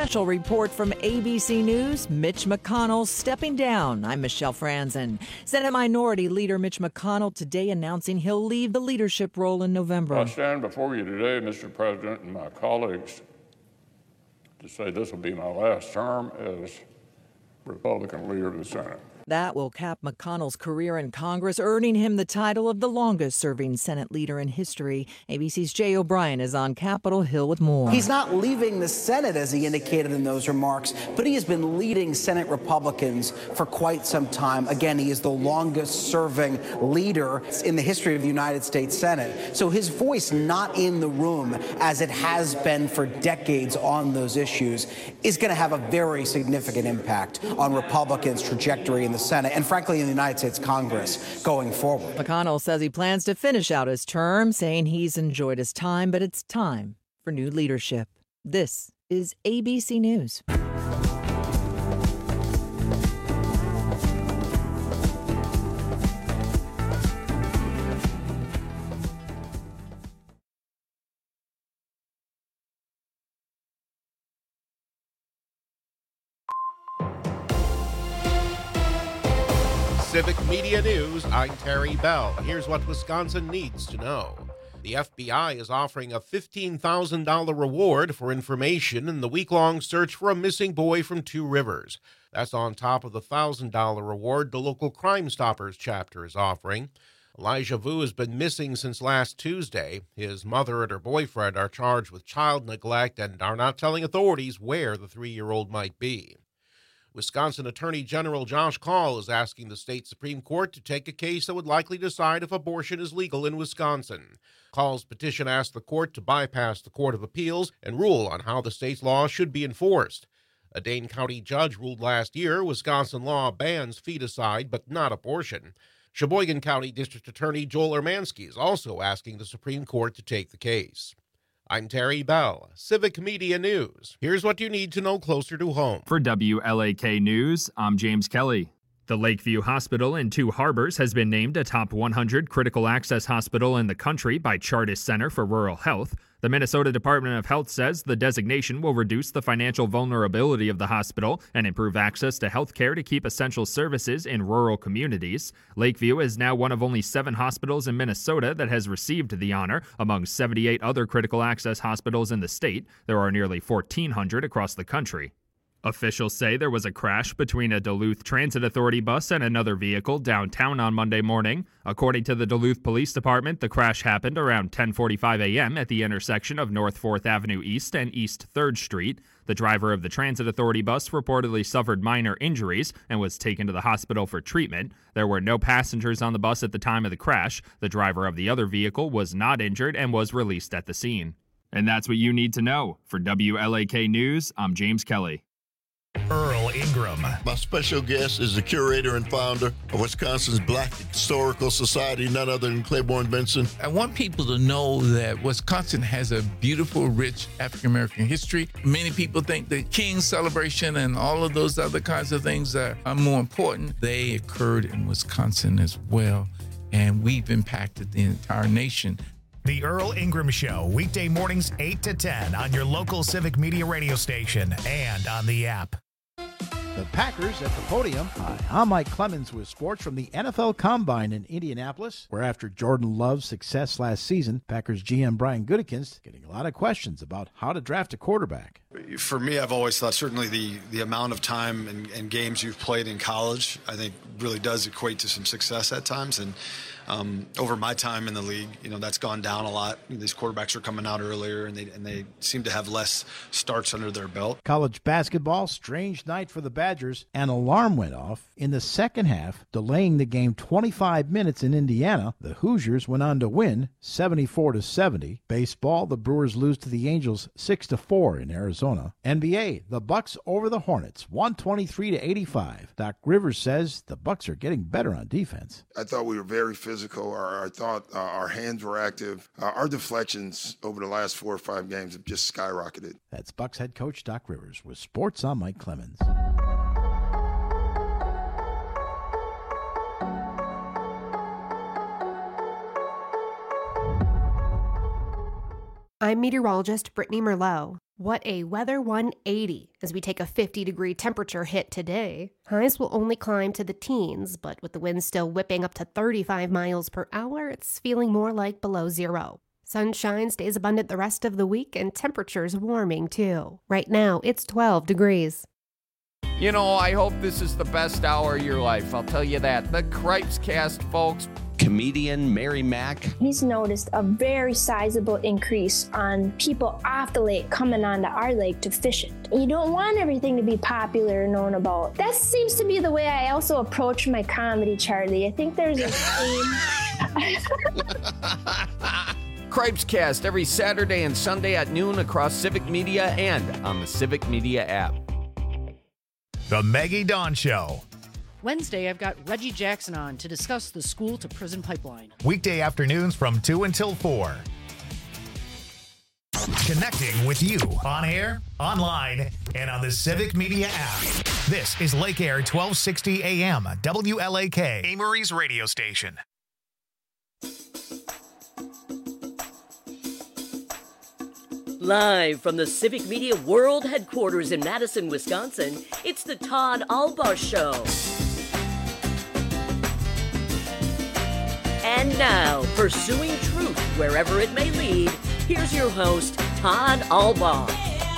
Special report from ABC News, Mitch McConnell stepping down. I'm Michelle Franzen. Senate Minority Leader Mitch McConnell today announcing he'll leave the leadership role in November. I stand before you today, Mr. President, and my colleagues to say this will be my last term as Republican leader of the Senate. That will cap McConnell's career in Congress, earning him the title of the longest-serving Senate leader in history. ABC's Jay O'Brien is on Capitol Hill with more. He's not leaving the Senate, as he indicated in those remarks, but he has been leading Senate Republicans for quite some time. Again, he is the longest-serving leader in the history of the United States Senate. So his voice not in the room, as it has been for decades on those issues, is going to have a very significant impact on Republicans' trajectory in the Senate and, frankly, in the United States Congress going forward. McConnell says he plans to finish out his term, saying he's enjoyed his time, but it's time for new leadership. This is ABC News. Civic Media News, I'm Terry Bell. Here's what Wisconsin needs to know. The FBI is offering a $15,000 reward for information in the week-long search for a missing boy from Two Rivers. That's on top of the $1,000 reward the local Crime Stoppers chapter is offering. Elijah Vu has been missing since last Tuesday. His mother and her boyfriend are charged with child neglect and are not telling authorities where the 3-year-old might be. Wisconsin Attorney General Josh Kaul is asking the state Supreme Court to take a case that would likely decide if abortion is legal in Wisconsin. Kaul's petition asked the court to bypass the Court of Appeals and rule on how the state's law should be enforced. A Dane County judge ruled last year Wisconsin law bans feticide but not abortion. Sheboygan County District Attorney Joel Ermansky is also asking the Supreme Court to take the case. I'm Terry Bell, Civic Media News. Here's what you need to know closer to home. For WLAK News, I'm James Kelly. The Lakeview Hospital in Two Harbors has been named a top 100 critical access hospital in the country by Chartist Center for Rural Health. The Minnesota Department of Health says the designation will reduce the financial vulnerability of the hospital and improve access to health care to keep essential services in rural communities. Lakeview is now one of only 7 hospitals in Minnesota that has received the honor. Among 78 other critical access hospitals in the state, there are nearly 1,400 across the country. Officials say there was a crash between a Duluth Transit Authority bus and another vehicle downtown on Monday morning. According to the Duluth Police Department, the crash happened around 10:45 a.m. at the intersection of North 4th Avenue East and East 3rd Street. The driver of the Transit Authority bus reportedly suffered minor injuries and was taken to the hospital for treatment. There were no passengers on the bus at the time of the crash. The driver of the other vehicle was not injured and was released at the scene. And that's what you need to know. For WLAK News, I'm James Kelly. Earl Ingram. My special guest is the curator and founder of Wisconsin's Black Historical Society, none other than Claiborne Benson. I want people to know that Wisconsin has a beautiful, rich African-American history. Many people think the King's celebration and all of those other kinds of things are more important. They occurred in Wisconsin as well, and we've impacted the entire nation. The Earl Ingram Show, weekday mornings 8 to 10 on your local Civic Media radio station and on the app. The Packers at the podium. Hi, I'm Mike Clemens with sports from the NFL Combine in Indianapolis, where after Jordan Love's success last season, Packers GM Brian Gutekunst getting a lot of questions about how to draft a quarterback. For me, I've always thought certainly the amount of time and games you've played in college, I think really does equate to some success at times. And over my time in the league, that's gone down a lot. These quarterbacks are coming out earlier, and they seem to have less starts under their belt. College basketball, strange night for the Badgers. An alarm went off in the second half, delaying the game 25 minutes in Indiana. The Hoosiers went on to win 74-70. Baseball, the Brewers lose to the Angels 6-4 in Arizona. NBA, the Bucks over the Hornets 123-85. Doc Rivers says the Bucks are getting better on defense. I thought we were very physical. I thought our hands were active. Our deflections over the last 4 or 5 games have just skyrocketed. That's Bucks head coach Doc Rivers with sports. I'm Mike Clemens. I'm meteorologist Brittany Merlot. What a weather 180 as we take a 50-degree temperature hit today. Highs will only climb to the teens, but with the wind still whipping up to 35 miles per hour, it's feeling more like below zero. Sunshine stays abundant the rest of the week, and temperatures warming too. Right now, it's 12 degrees. You know, I hope this is the best hour of your life. I'll tell you that. The Cripes Cast, folks. Comedian Mary Mack. He's noticed a very sizable increase on people off the lake coming onto our lake to fish it. You don't want everything to be popular and known about. That seems to be the way I also approach my comedy, Charlie. I think there's a theme. Cripes Cast every Saturday and Sunday at noon across Civic Media and on the Civic Media app. The Maggie Dawn Show. Wednesday, I've got Reggie Jackson on to discuss the school-to-prison pipeline. Weekday afternoons from 2 until 4. Connecting with you on air, online, and on the Civic Media app. This is Lake Air 1260 AM, WLAK, Amory's radio station. Live from the Civic Media World Headquarters in Madison, Wisconsin, it's the Todd Albaugh Show. And now, pursuing truth wherever it may lead, here's your host, Todd Albaugh.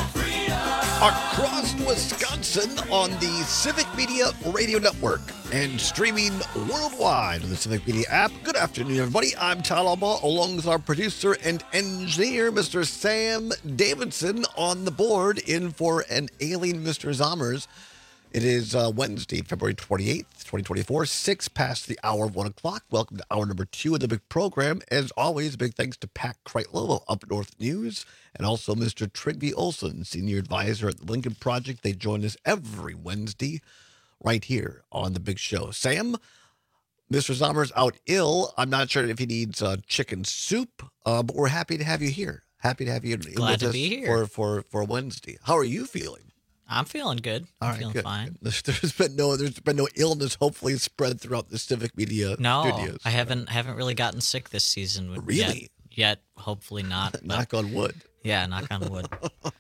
Across Wisconsin on the Civic Media Radio Network and streaming worldwide on the Civic Media app. Good afternoon, everybody. I'm Todd Albaugh, along with our producer and engineer, Mr. Sam Davidson, on the board, in for an ailing Mr. Zommers. It is Wednesday, February 28th, 2024, 6 past the hour of 1 o'clock. Welcome to hour number 2 of the big program. As always, big thanks to Pat Kreitlow of Up North News and also Mr. Trygve Olson, Senior Advisor at the Lincoln Project. They join us every Wednesday right here on the big show. Sam, Mr. Zommers out ill. I'm not sure if he needs chicken soup, but we're happy to have you here. Happy to have you Glad to be here. For Wednesday. How are you feeling? I'm feeling good. I'm feeling good. fine. There's been no illness, hopefully spread throughout the Civic Media studios. I haven't really gotten sick this season. Really? Yet, hopefully not. But, knock on wood. Yeah, knock on wood.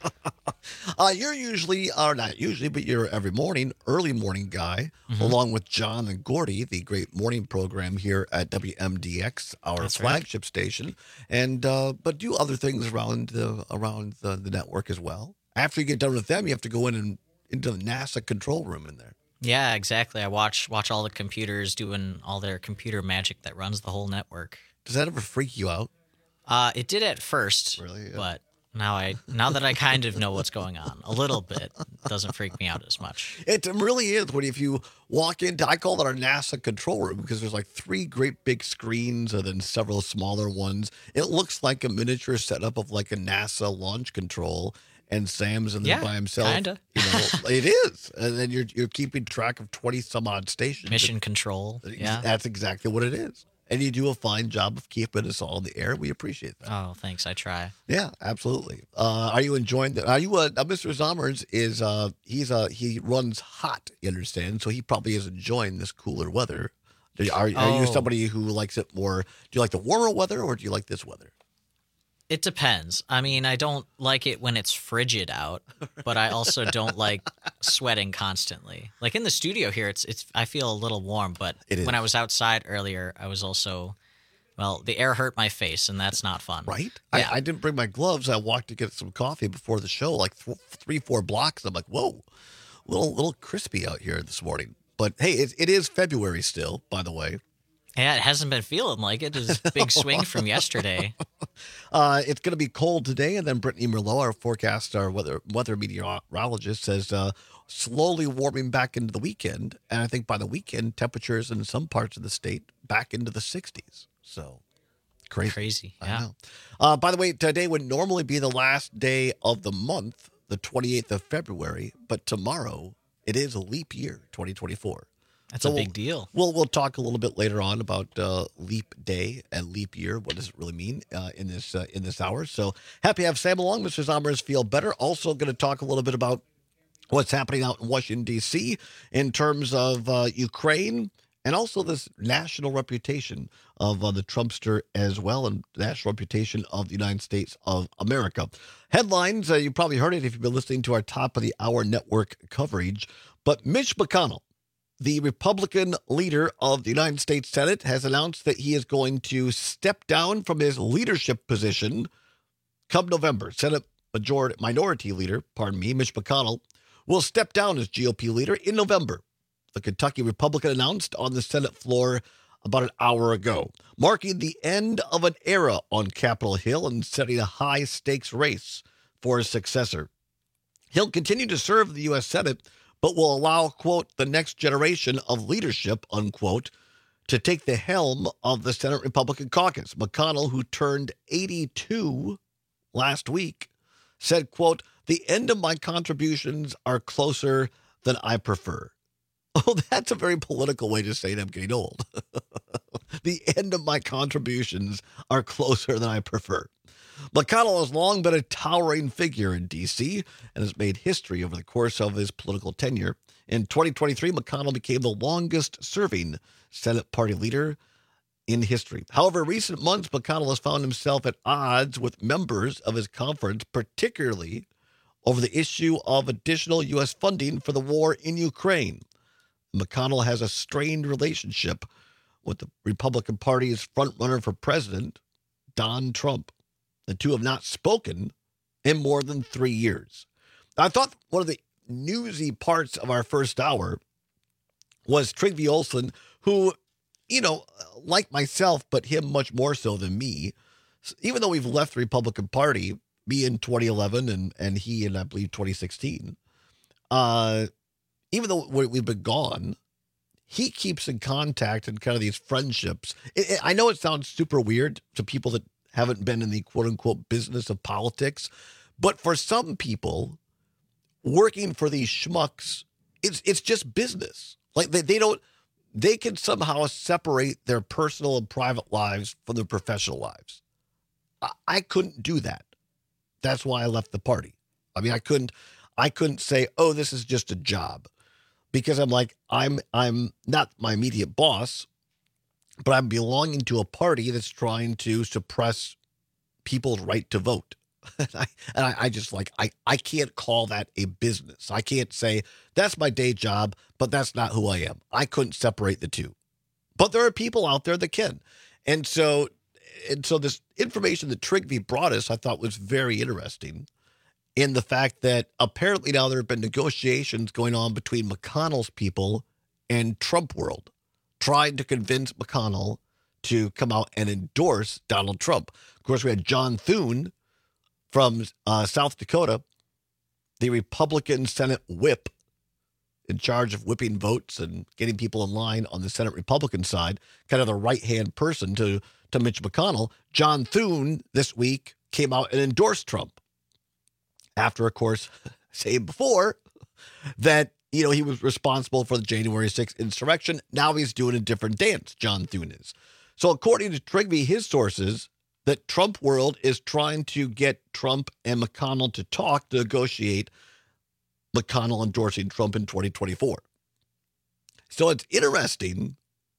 You're usually, or not usually, but you're every morning, early morning guy, along with John and Gordy, the great morning program here at WMDX, our flagship station, and but do other things around the network as well. After you get done with them, you have to go in into the NASA control room in there. Yeah, exactly. I watch all the computers doing all their computer magic that runs the whole network. Does that ever freak you out? It did at first, really, yeah. But now that I kind of know what's going on a little bit, it doesn't freak me out as much. It really is. If you walk into, I call it our NASA control room because there's like 3 great big screens and then several smaller ones. It looks like a miniature setup of like a NASA launch control. And Sam's in there by himself. Kinda. It is. And then you're keeping track of 20 some odd stations. Mission control. Yeah. That's exactly what it is. And you do a fine job of keeping us all in the air. We appreciate that. Oh, thanks. I try. Yeah, absolutely. Are you enjoying that? Are you Mr. Zommers is he runs hot, you understand? So he probably is enjoying this cooler weather. Are you somebody who likes it more? Do you like the warmer weather or do you like this weather? It depends. I mean, I don't like it when it's frigid out, but I also don't like sweating constantly. Like in the studio here, it's I feel a little warm, but when I was outside earlier, I was also, the air hurt my face, and that's not fun. Right? Yeah. I didn't bring my gloves. I walked to get some coffee before the show, like 3-4 blocks. I'm like, whoa, little crispy out here this morning. But hey, it is February still, by the way. Yeah, it hasn't been feeling like it. It's a big swing from yesterday. It's going to be cold today, and then Brittany Merlot, our weather meteorologist, says slowly warming back into the weekend. And I think by the weekend, temperatures in some parts of the state back into the 60s. So crazy. Yeah. I know. By the way, today would normally be the last day of the month, the 28th of February, but tomorrow it is a leap year, 2024. That's a big deal. We'll talk a little bit later on about leap day and leap year. What does it really mean in this hour? So happy to have Sam along. Mr. Zommers, feel better. Also going to talk a little bit about what's happening out in Washington, D.C. in terms of Ukraine and also this national reputation of the Trumpster as well, and national reputation of the United States of America. Headlines, you probably heard it if you've been listening to our top of the hour network coverage, but Mitch McConnell, the Republican leader of the United States Senate, has announced that he is going to step down from his leadership position come November. Senate Minority Leader, Mitch McConnell, will step down as GOP leader in November. The Kentucky Republican announced on the Senate floor about an hour ago, marking the end of an era on Capitol Hill and setting a high-stakes race for his successor. He'll continue to serve the U.S. Senate, but will allow, quote, the next generation of leadership, unquote, to take the helm of the Senate Republican caucus. McConnell, who turned 82 last week, said, quote, the end of my contributions are closer than I prefer. Oh, that's a very political way to say it. I'm getting old. The end of my contributions are closer than I prefer. McConnell has long been a towering figure in D.C. and has made history over the course of his political tenure. In 2023, McConnell became the longest-serving Senate party leader in history. However, in recent months, McConnell has found himself at odds with members of his conference, particularly over the issue of additional U.S. funding for the war in Ukraine. McConnell has a strained relationship with the Republican Party's frontrunner for president, Donald Trump. The two have not spoken in more than 3 years. I thought one of the newsy parts of our first hour was Trygve Olsen, who, like myself, but him much more so than me, even though we've left the Republican Party, me in 2011 and he in, I believe, 2016, even though we've been gone, he keeps in contact and kind of these friendships. I know it sounds super weird to people that haven't been in the quote-unquote business of politics, but for some people, working for these schmucks, it's just business. Like they can somehow separate their personal and private lives from their professional lives. I couldn't do that. That's why I left the party. I mean, I couldn't say, oh, this is just a job, because I'm like, I'm not my immediate boss, but I'm belonging to a party that's trying to suppress people's right to vote. I just like, I can't call that a business. I can't say that's my day job, but that's not who I am. I couldn't separate the two. But there are people out there that can. And so this information that Trygve brought us, I thought was very interesting, in the fact that apparently now there have been negotiations going on between McConnell's people and Trump world, trying to convince McConnell to come out and endorse Donald Trump. Of course, we had John Thune from South Dakota, the Republican Senate whip, in charge of whipping votes and getting people in line on the Senate Republican side, kind of the right-hand person to Mitch McConnell. John Thune this week came out and endorsed Trump after, of course, saying before that, he was responsible for the January 6th insurrection. Now he's doing a different dance, John Thune is. So according to Trygve, his sources, that Trump world is trying to get Trump and McConnell to talk, to negotiate McConnell endorsing Trump in 2024. So it's interesting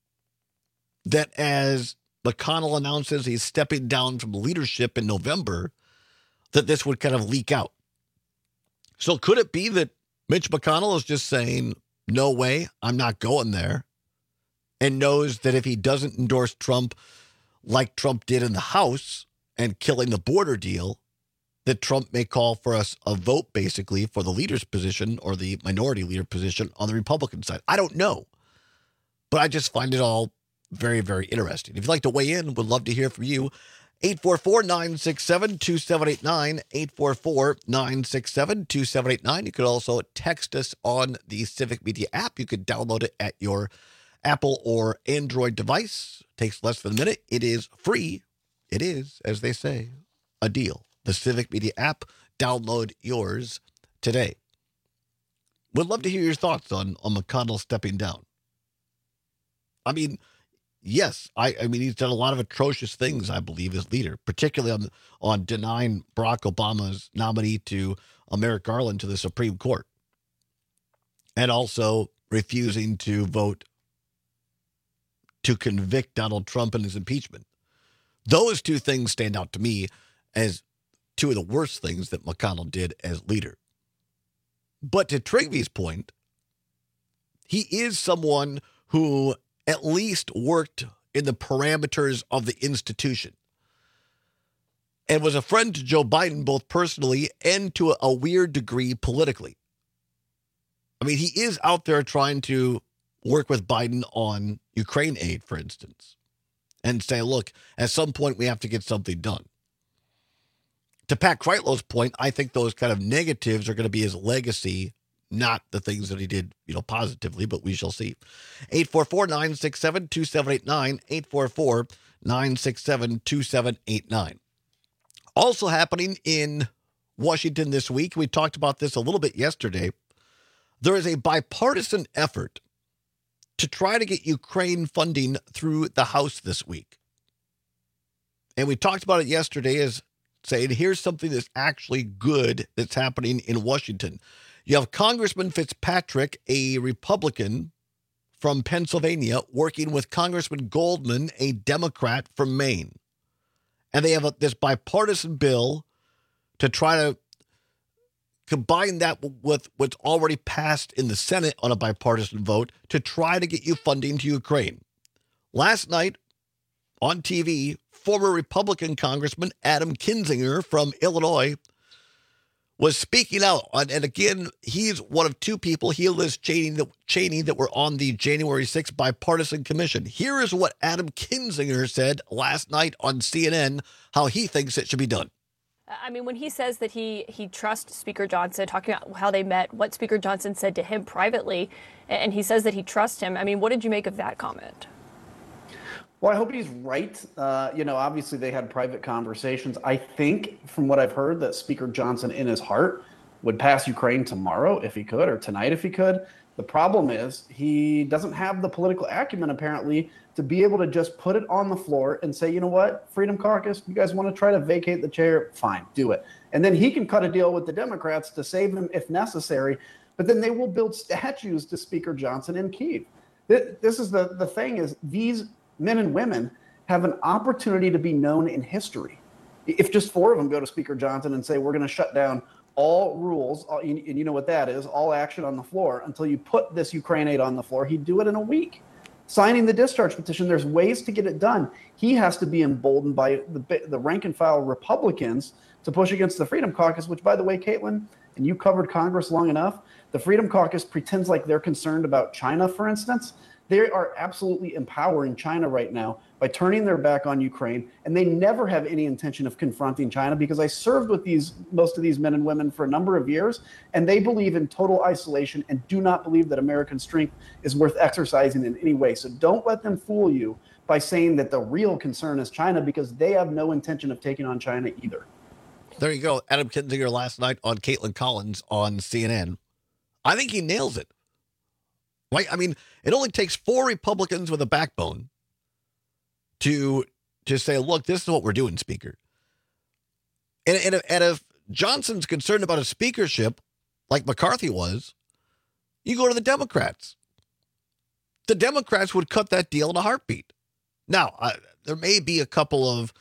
that as McConnell announces he's stepping down from leadership in November, that this would kind of leak out. So could it be that Mitch McConnell is just saying, no way, I'm not going there, and knows that if he doesn't endorse Trump like Trump did in the House and killing the border deal, that Trump may call for a vote basically for the leader's position or the minority leader position on the Republican side? I don't know, but I just find it all very, very interesting. If you'd like to weigh in, would love to hear from you. 844-967-2789, 844-967-2789. You could also text us on the Civic Media app. You could download it at your Apple or Android device. It takes less than a minute. It is free. It is, as they say, a deal. The Civic Media app, download yours today. Would love to hear your thoughts on McConnell stepping down. I mean, yes, I mean, he's done a lot of atrocious things, I believe, as leader, particularly on denying Barack Obama's nominee to Merrick Garland to the Supreme Court, and also refusing to vote to convict Donald Trump in his impeachment. Those two things stand out to me as two of the worst things that McConnell did as leader. But to Trygve's point, he is someone who at least worked in the parameters of the institution and was a friend to Joe Biden both personally and to a weird degree politically. I mean, he is out there trying to work with Biden on Ukraine aid, for instance, and say, look, at some point we have to get something done. To Pat Kreitlow's point, I think those kind of negatives are going to be his legacy, not the things that he did, positively, but we shall see. 844-967-2789, 844-967-2789. Also happening in Washington this week, we talked about this a little bit yesterday, there is a bipartisan effort to try to get Ukraine funding through the House this week. And we talked about it yesterday as saying, here's something that's actually good that's happening in Washington. You have Congressman Fitzpatrick, a Republican from Pennsylvania, working with Congressman Goldman, a Democrat from Maine. And they have this bipartisan bill to try to combine that with what's already passed in the Senate on a bipartisan vote to try to get you funding to Ukraine. Last night on TV, former Republican Congressman Adam Kinzinger from Illinois was speaking out. And again, he's one of two people, he and Liz Cheney, that were on the January 6th bipartisan commission. Here is what Adam Kinzinger said last night on CNN, how he thinks it should be done. I mean, when he says that he trusts Speaker Johnson, talking about how they met, what Speaker Johnson said to him privately, and he says that he trusts him. I mean, what did you make of that comment? Well, I hope he's right. Obviously they had private conversations. I think from what I've heard that Speaker Johnson in his heart would pass Ukraine tomorrow if he could, or tonight if he could. The problem is he doesn't have the political acumen apparently to be able to just put it on the floor and say, you know what, Freedom Caucus, you guys want to try to vacate the chair? Fine, do it. And then he can cut a deal with the Democrats to save him if necessary, but then they will build statues to Speaker Johnson in Kyiv. This is the thing is these men and women have an opportunity to be known in history. If just 4 of them go to Speaker Johnson and say, we're going to shut down all rules, and you know what that is, all action on the floor until you put this Ukraine aid on the floor, he'd do it in a week. Signing the discharge petition, there's ways to get it done. He has to be emboldened by the rank and file Republicans to push against the Freedom Caucus, which, by the way, Caitlin, and you covered Congress long enough, the Freedom Caucus pretends like they're concerned about China, for instance. They are absolutely empowering China right now by turning their back on Ukraine, and they never have any intention of confronting China because I served with most of these men and women for a number of years, and they believe in total isolation and do not believe that American strength is worth exercising in any way. So don't let them fool you by saying that the real concern is China, because they have no intention of taking on China either. There you go. Adam Kinzinger last night on Caitlin Collins on CNN. I think he nails it. Right? I mean, it only takes 4 Republicans with a backbone to say, look, this is what we're doing, Speaker. And if Johnson's concerned about a speakership, like McCarthy was, you go to the Democrats. The Democrats would cut that deal in a heartbeat. Now, there may be a couple of,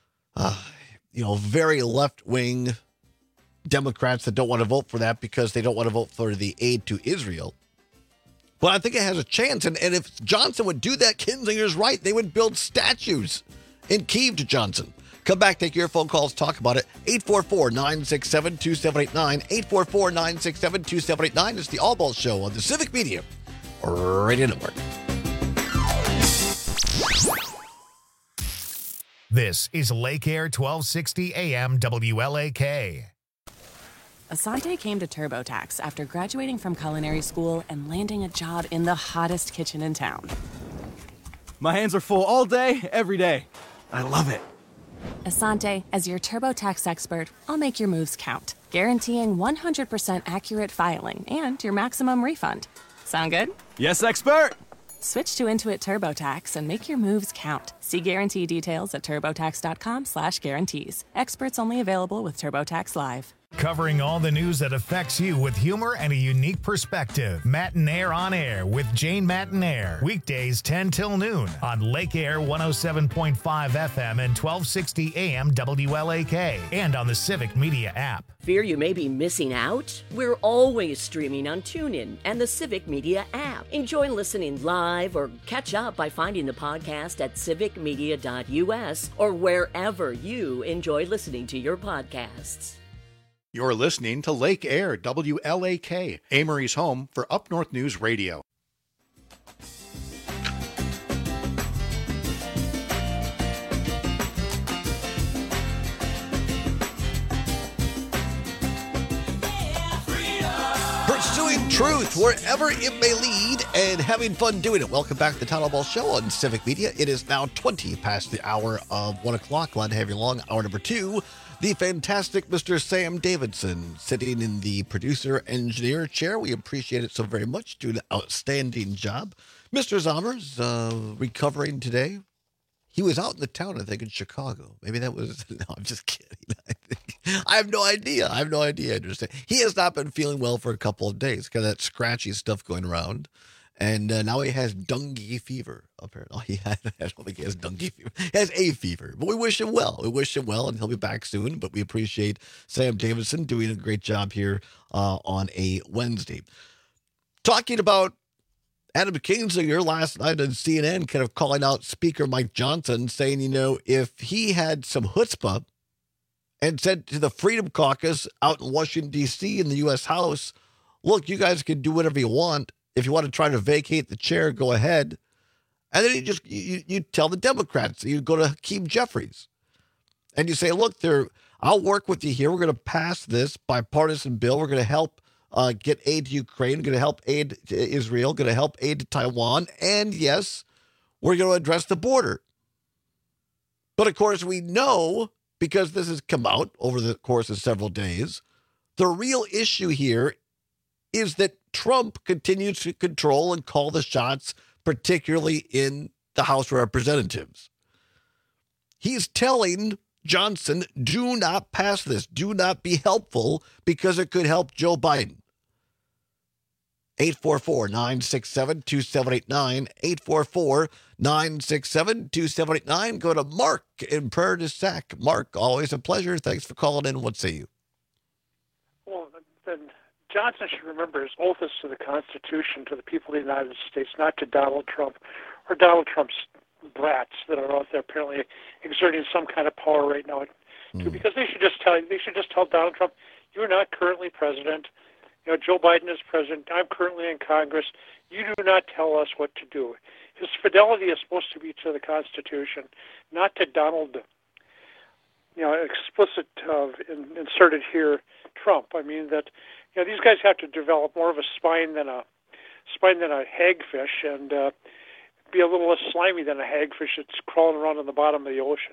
very left-wing Democrats that don't want to vote for that because they don't want to vote for the aid to Israel. But I think it has a chance. And if Johnson would do that, Kinzinger's right. They would build statues in Kyiv to Johnson. Come back, take your phone calls, talk about it. 844-967-2789. 844-967-2789. It's the All Balls Show on the Civic Media Radio Network. This is Lake Air 1260 AM WLAK. Asante came to TurboTax after graduating from culinary school and landing a job in the hottest kitchen in town. My hands are full all day, every day. I love it. Asante, as your TurboTax expert, I'll make your moves count, guaranteeing 100% accurate filing and your maximum refund. Sound good? Yes, expert! Switch to Intuit TurboTax and make your moves count. See guarantee details at turbotax.com/guarantees. Experts only available with TurboTax Live. Covering all the news that affects you with humor and a unique perspective. Matinaire on Air with Jane Matinaire. Weekdays 10 till noon on Lake Air 107.5 FM and 1260 AM WLAK. And on the Civic Media app. Fear you may be missing out? We're always streaming on TuneIn and the Civic Media app. Enjoy listening live or catch up by finding the podcast at civicmedia.us or wherever you enjoy listening to your podcasts. You're listening to Lake Air, WLAK, Amory's home for Up North News Radio. Pursuing truth wherever it may lead and having fun doing it. Welcome back to the Todd Ball Show on Civic Media. It is now 20 past the hour of 1 o'clock. Glad to have you along. Hour number 2. The fantastic Mr. Sam Davidson sitting in the producer-engineer chair. We appreciate it so very much. Doing an outstanding job. Mr. Zommers, recovering today. He was out in the town, I think, in Chicago. Maybe that was... No, I'm just kidding. I have no idea. I understand. He has not been feeling well for a couple of days. Got that scratchy stuff going around. And now he has dengue fever, apparently. I don't think he has dengue fever. He has a fever. But we wish him well. And he'll be back soon. But we appreciate Sam Davidson doing a great job here on a Wednesday. Talking about Adam Kinzinger last night on CNN, kind of calling out Speaker Mike Johnson, saying, if he had some chutzpah and said to the Freedom Caucus out in Washington, D.C. in the U.S. House, look, you guys can do whatever you want. If you want to try to vacate the chair, go ahead. And then you tell the Democrats, you go to Hakeem Jeffries, and you say, look, I'll work with you here. We're going to pass this bipartisan bill. We're going to help get aid to Ukraine, going to help aid to Israel, going to help aid to Taiwan. And yes, we're going to address the border. But of course, we know, because this has come out over the course of several days, the real issue here is that Trump continues to control and call the shots, particularly in the House of Representatives. He's telling Johnson, do not pass this. Do not be helpful because it could help Joe Biden. 844-967-2789. 844-967-2789. Go to Mark in Prairie du Sac. Mark, always a pleasure. Thanks for calling in. What say you? Well, then Johnson should remember his oath is to the Constitution, to the people of the United States, not to Donald Trump or Donald Trump's brats that are out there apparently exerting some kind of power right now. Because they should just tell Donald Trump, you're not currently president. Joe Biden is president. I'm currently in Congress. You do not tell us what to do. His fidelity is supposed to be to the Constitution, not to Donald, explicit inserted here Trump. I mean that, these guys have to develop more of a spine than a hagfish, and be a little less slimy than a hagfish that's crawling around on the bottom of the ocean.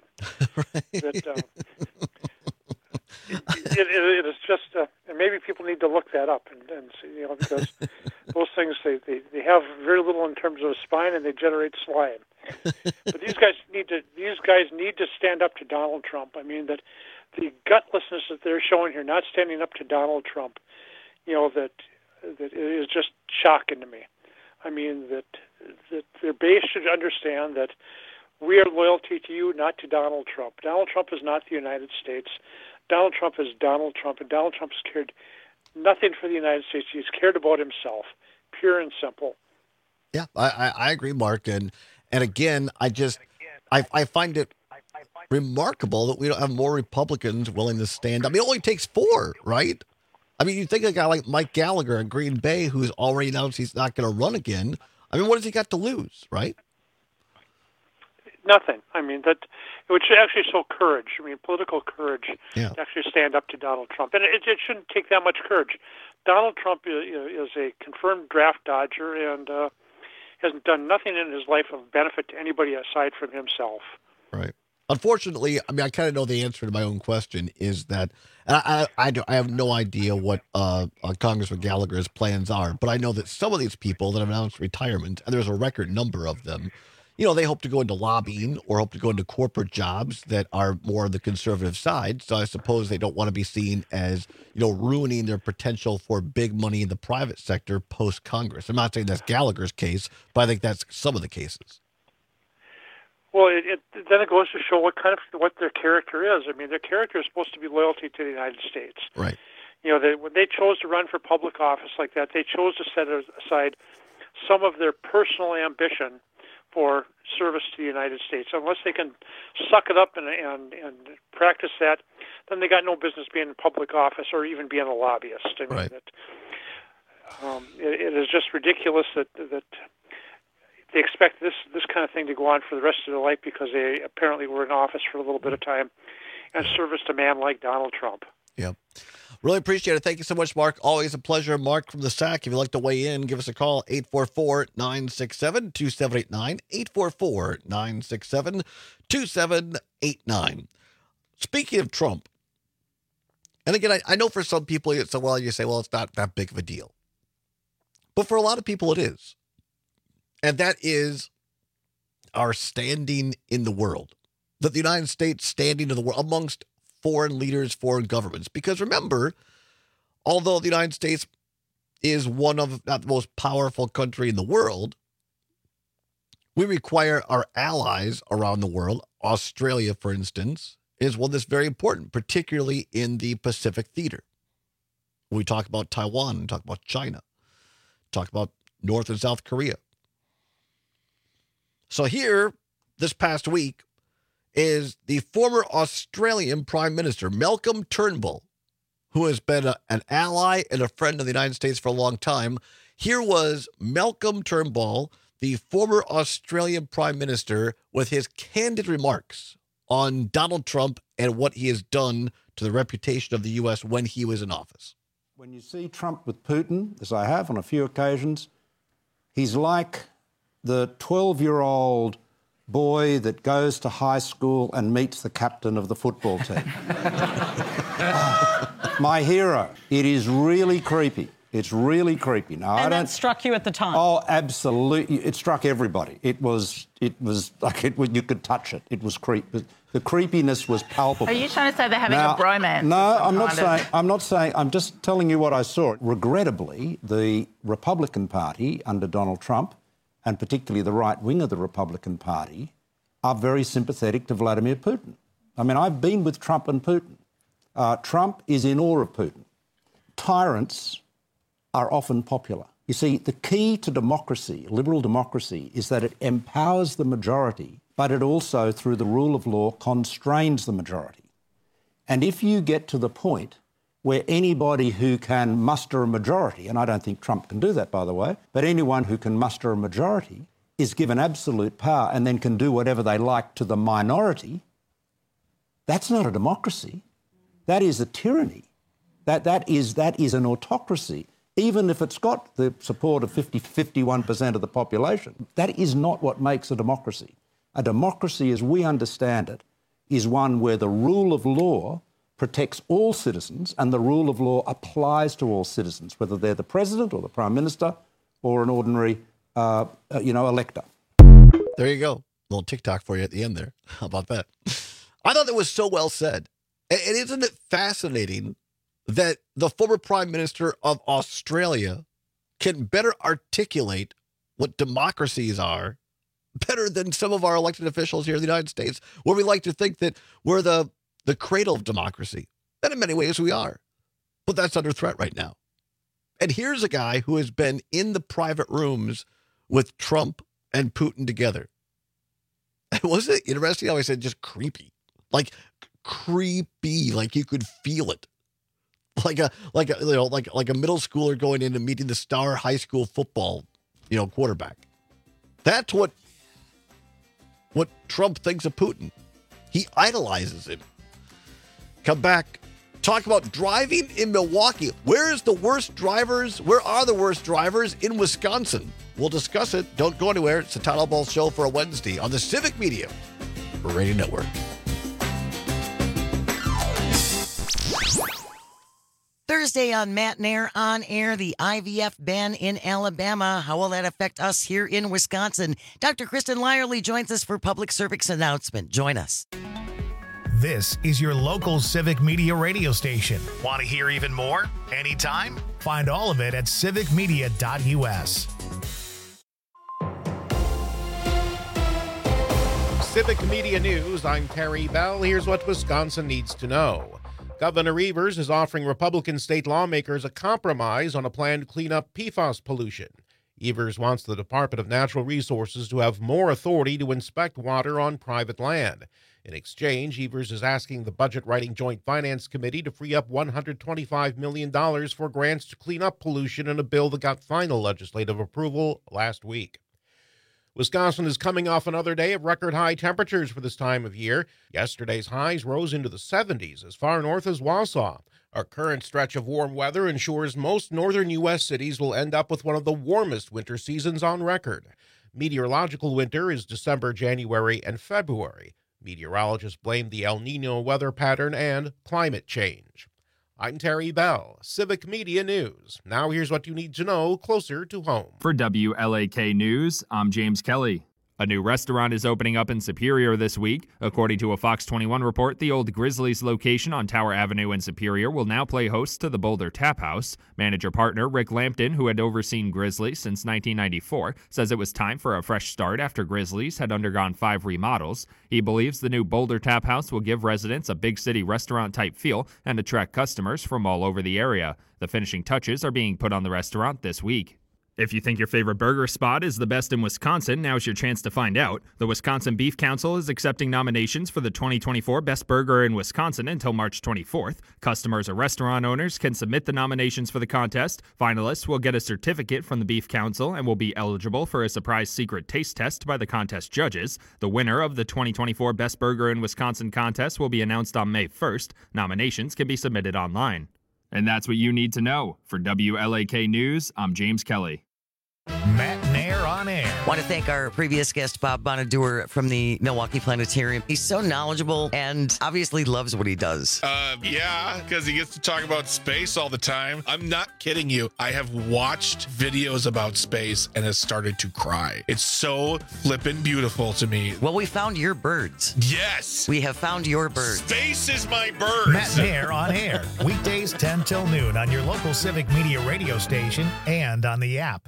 It is just, and maybe people need to look that up and see, because those things they have very little in terms of a spine and they generate slime. But these guys need to stand up to Donald Trump. I mean that the gutlessness that they're showing here, not standing up to Donald Trump, that is just shocking to me. I mean that their base should understand that we are loyalty to you, not to Donald Trump. Donald Trump is not the United States. Donald Trump is Donald Trump, and Donald Trump has cared nothing for the United States. He's cared about himself, pure and simple. Yeah, I agree, Mark. And again, I find it remarkable that we don't have more Republicans willing to stand up. I mean, it only takes 4, right? I mean, you think a guy like Mike Gallagher in Green Bay, who's already announced he's not going to run again. I mean, what has he got to lose, right? Nothing. I mean, that it would actually show courage. I mean, political courage to actually stand up to Donald Trump. And it shouldn't take that much courage. Donald Trump is a confirmed draft dodger and hasn't done nothing in his life of benefit to anybody aside from himself. Right. Unfortunately, I mean, I kind of know the answer to my own question is that, and I have no idea what Congressman Gallagher's plans are, but I know that some of these people that have announced retirement, and there's a record number of them, they hope to go into lobbying or hope to go into corporate jobs that are more on the conservative side. So I suppose they don't want to be seen as, ruining their potential for big money in the private sector post-Congress. I'm not saying that's Gallagher's case, but I think that's some of the cases. Well, then it goes to show what their character is. I mean, their character is supposed to be loyalty to the United States. Right. When they chose to run for public office like that, they chose to set aside some of their personal ambition for service to the United States. Unless they can suck it up and practice that, then they got no business being in public office or even being a lobbyist. I mean, right. It is just ridiculous that they expect this kind of thing to go on for the rest of their life because they apparently were in office for a little bit of time and serviced a man like Donald Trump. Yep. Really appreciate it. Thank you so much, Mark. Always a pleasure. Mark from the SAC. If you'd like to weigh in, give us a call, 844-967-2789, 844-967-2789. Speaking of Trump, and again, I know for some people, you say, well, it's not that big of a deal. But for a lot of people, it is. And that is our standing in the world. That the United States standing in the world amongst foreign leaders, foreign governments. Because remember, although the United States is one of, not the most powerful country in the world, we require our allies around the world, Australia, for instance, is one that's very important, particularly in the Pacific theater. When we talk about Taiwan, we talk about China, talk about North and South Korea. So here, this past week, is the former Australian Prime Minister, Malcolm Turnbull, who has been an ally and a friend of the United States for a long time. Here was Malcolm Turnbull, the former Australian Prime Minister, with his candid remarks on Donald Trump and what he has done to the reputation of the U.S. when he was in office. When you see Trump with Putin, as I have on a few occasions, he's like the 12-year-old boy that goes to high school and meets the captain of the football team. My hero. It is really creepy. It's really creepy. Now, and that struck you at the time? Oh, absolutely. It struck everybody. It was like you could touch it. It was creepy. The creepiness was palpable. Are you trying to say they're having a bromance? No, I'm not saying. I'm just telling you what I saw. Regrettably, the Republican Party under Donald Trump, and particularly the right wing of the Republican Party, are very sympathetic to Vladimir Putin. I mean, I've been with Trump and Putin. Trump is in awe of Putin. Tyrants are often popular. You see, the key to democracy, liberal democracy, is that it empowers the majority, but it also, through the rule of law, constrains the majority. And if you get to the point where anybody who can muster a majority, and I don't think Trump can do that, by the way, but anyone who can muster a majority is given absolute power and then can do whatever they like to the minority, that's not a democracy. That is a tyranny. That is an autocracy. Even if it's got the support of 51% of the population, that is not what makes a democracy. A democracy, as we understand it, is one where the rule of law protects all citizens and the rule of law applies to all citizens, whether they're the president or the prime minister or an ordinary, elector. There you go. A little TikTok for you at the end there. How about that? I thought that was so well said. And isn't it fascinating that the former Prime Minister of Australia can better articulate what democracies are better than some of our elected officials here in the United States, where we like to think that we're the cradle of democracy. And in many ways we are. But that's under threat right now. And here's a guy who has been in the private rooms with Trump and Putin together. Wasn't it interesting how I said just creepy? Like creepy, like you could feel it. Like a middle schooler going in and meeting the star high school football, quarterback. That's what Trump thinks of Putin. He idolizes him. Come back. Talk about driving in Milwaukee. Where are the worst drivers in Wisconsin? We'll discuss it. Don't go anywhere. It's the Tyler Ball Show for a Wednesday on the Civic Media Radio Network. Thursday on Matt and Air on Air, the IVF ban in Alabama. How will that affect us here in Wisconsin? Dr. Kristen Lyerly joins us for Public Service announcement. Join us. This is your local Civic Media radio station. Want to hear even more? Anytime? Find all of it at civicmedia.us. Civic Media News, I'm Terry Bell. Here's what Wisconsin needs to know. Governor Evers is offering Republican state lawmakers a compromise on a plan to clean up PFAS pollution. Evers wants the Department of Natural Resources to have more authority to inspect water on private land. In exchange, Evers is asking the budget-writing Joint Finance Committee to free up $125 million for grants to clean up pollution in a bill that got final legislative approval last week. Wisconsin is coming off another day of record-high temperatures for this time of year. Yesterday's highs rose into the 70s as far north as Wausau. Our current stretch of warm weather ensures most northern U.S. cities will end up with one of the warmest winter seasons on record. Meteorological winter is December, January, and February. Meteorologists blame the El Niño weather pattern and climate change. I'm Terry Bell, Civic Media News. Now here's what you need to know closer to home. For WLAK News, I'm James Kelly. A new restaurant is opening up in Superior this week. According to a Fox 21 report, the old Grizzlies location on Tower Avenue in Superior will now play host to the Boulder Tap House. Manager-partner Rick Lampton, who had overseen Grizzlies since 1994, says it was time for a fresh start after Grizzlies had undergone 5 remodels. He believes the new Boulder Tap House will give residents a big city restaurant-type feel and attract customers from all over the area. The finishing touches are being put on the restaurant this week. If you think your favorite burger spot is the best in Wisconsin, now's your chance to find out. The Wisconsin Beef Council is accepting nominations for the 2024 Best Burger in Wisconsin until March 24th. Customers or restaurant owners can submit the nominations for the contest. Finalists will get a certificate from the Beef Council and will be eligible for a surprise secret taste test by the contest judges. The winner of the 2024 Best Burger in Wisconsin contest will be announced on May 1st. Nominations can be submitted online. And that's what you need to know. For WLAK News, I'm James Kelly. Matt and Air on Air. Want to thank our previous guest, Bob Bonadur from the Milwaukee Planetarium. He's so knowledgeable and obviously loves what he does. Yeah, because he gets to talk about space all the time. I'm not kidding you. I have watched videos about space and has started to cry. It's so flippin' beautiful to me. Well, we found your birds. Yes. We have found your birds. Space is my birds. Matt and Air on Air. Weekdays 10 till noon on your local Civic Media radio station and on the app.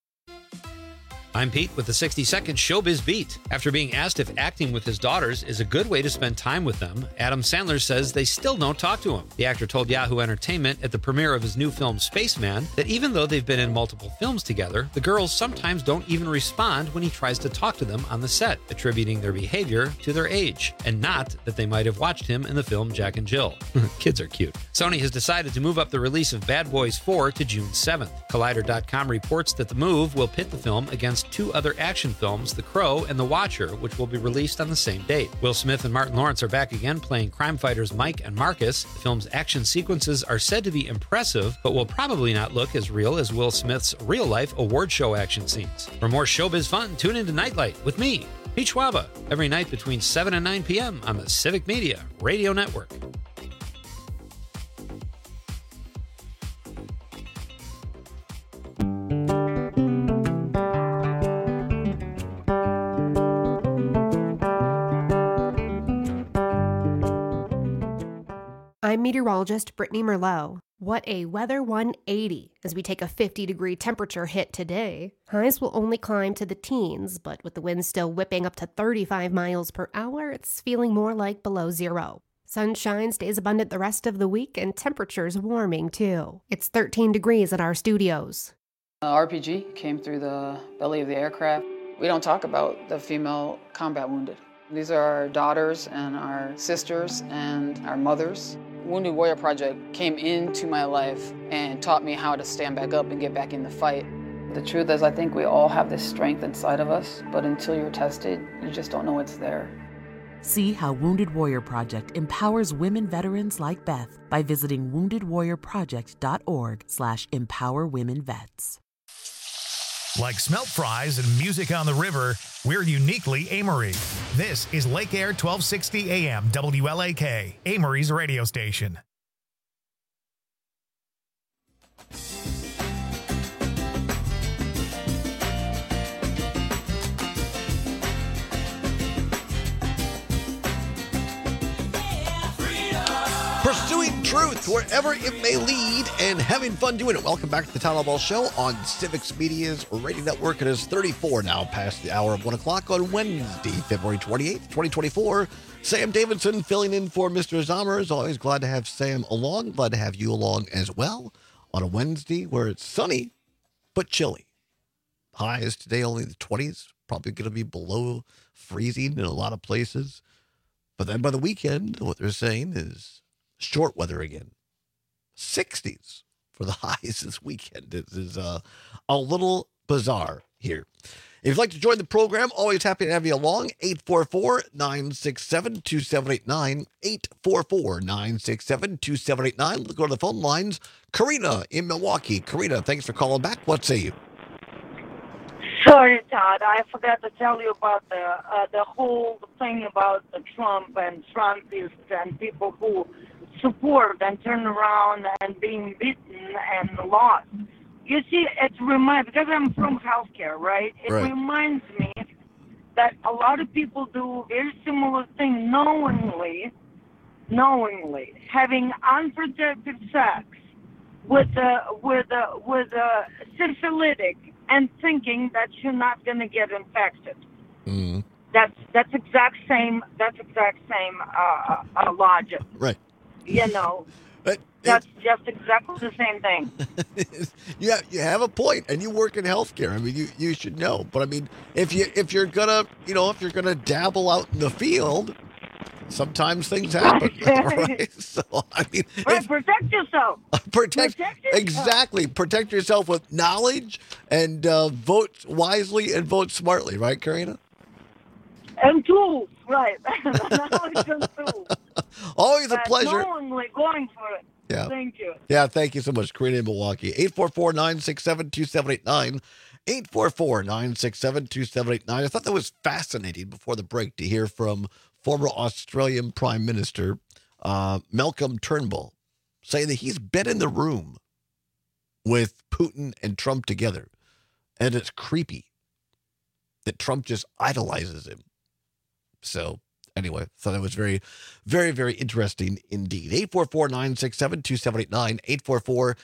I'm Pete with the 60-second Showbiz Beat. After being asked if acting with his daughters is a good way to spend time with them, Adam Sandler says they still don't talk to him. The actor told Yahoo Entertainment at the premiere of his new film Spaceman that even though they've been in multiple films together, the girls sometimes don't even respond when he tries to talk to them on the set, attributing their behavior to their age, and not that they might have watched him in the film Jack and Jill. Kids are cute. Sony has decided to move up the release of Bad Boys 4 to June 7th. Collider.com reports that the move will pit the film against 2 other action films, The Crow and The Watcher, which will be released on the same date. Will Smith and Martin Lawrence are back again playing crime fighters Mike and Marcus. The film's action sequences are said to be impressive, but will probably not look as real as Will Smith's real-life award show action scenes. For more showbiz fun, tune into Nightlight with me, Pete Schwaba, every night between 7 and 9 p.m. on the Civic Media Radio Network. I'm meteorologist Brittany Merlot. What a weather 180 as we take a 50-degree temperature hit today. Highs will only climb to the teens, but with the wind still whipping up to 35 miles per hour, it's feeling more like below zero. Sunshine stays abundant the rest of the week and temperatures warming too. It's 13 degrees at our studios. RPG came through the belly of the aircraft. We don't talk about the female combat wounded. These are our daughters and our sisters and our mothers. Wounded Warrior Project came into my life and taught me how to stand back up and get back in the fight. The truth is, I think we all have this strength inside of us, but until you're tested, you just don't know it's there. See how Wounded Warrior Project empowers women veterans like Beth by visiting woundedwarriorproject.org/empowerwomenvets. Like smelt fries and music on the river, we're uniquely Amory. This is Lake Air 1260 AM WLAK, Amory's radio station. pursuing truth wherever it may lead and having fun doing it. Welcome back to the Tyler Ball Show on Civics Media's radio network. It is 34 now past the hour of 1 o'clock on Wednesday, February 28th, 2024. Sam Davidson filling in for Mr. Zommers. Always glad to have Sam along. Glad to have you along as well on a Wednesday where it's sunny but chilly. Highs today only the 20s. Probably going to be below freezing in a lot of places. But then by the weekend, what they're saying is short weather again. 60s for the highs this weekend. This is a little bizarre here. If you'd like to join the program, always happy to have you along. 844-967-2789. 844-967-2789. Let's go to the phone lines. Karina in Milwaukee. Karina, thanks for calling back. What say you? Sorry, Todd. I forgot to tell you about the whole thing about the Trump and Trumpists and people who support and turn around and being beaten and lost. You see, it reminds, because I'm from healthcare, right? It reminds me that a lot of people do very similar thing knowingly, having unprotected sex with a syphilitic and thinking that you're not going to get infected. Mm. That's exact same logic. Right. You know, that's just exactly the same thing. You have a point, and you work in healthcare. I mean, you should know. But I mean, if you're gonna dabble out in the field, sometimes things happen. Right? So I mean, protect yourself. Protect yourself. Exactly. Protect yourself with knowledge and vote wisely and vote smartly. Right, Karina? And tools, right? Knowledge and tools. Always a pleasure. Knowingly going for it. Yeah. Thank you. Yeah, thank you so much, Karina in Milwaukee. 844-967-2789. 844-967-2789. I thought that was fascinating before the break to hear from former Australian Prime Minister Malcolm Turnbull saying that he's been in the room with Putin and Trump together. And it's creepy that Trump just idolizes him. So anyway, thought that was very, very, very interesting indeed. 844-967-2789.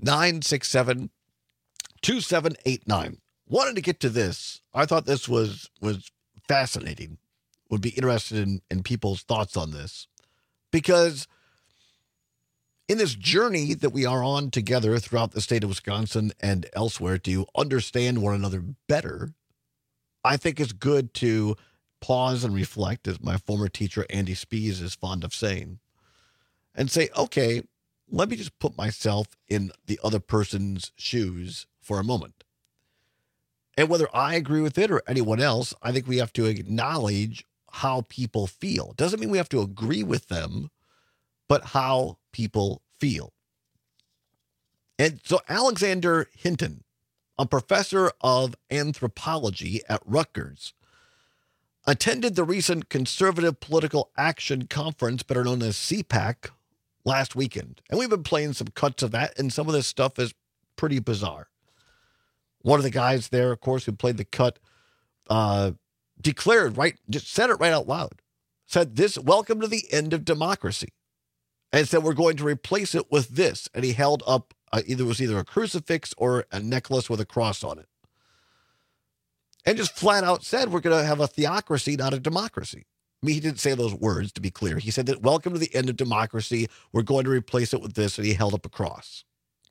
844-967-2789. Wanted to get to this. I thought this was fascinating. Would be interested in people's thoughts on this. Because in this journey that we are on together throughout the state of Wisconsin and elsewhere to understand one another better, I think it's good to pause and reflect, as my former teacher Andy Spees is fond of saying, and say, okay, let me just put myself in the other person's shoes for a moment. And whether I agree with it or anyone else, I think we have to acknowledge how people feel. Doesn't mean we have to agree with them, but how people feel. And so Alexander Hinton, a professor of anthropology at Rutgers, attended the recent Conservative Political Action Conference, better known as CPAC, last weekend. And we've been playing some cuts of that, and some of this stuff is pretty bizarre. One of the guys there, of course, who played the cut, declared, just said it right out loud, said this, welcome to the end of democracy. And said, we're going to replace it with this. And he held up, either a crucifix or a necklace with a cross on it. And just flat out said, we're going to have a theocracy, not a democracy. I mean, he didn't say those words, to be clear. He said that, welcome to the end of democracy. We're going to replace it with this. And he held up a cross.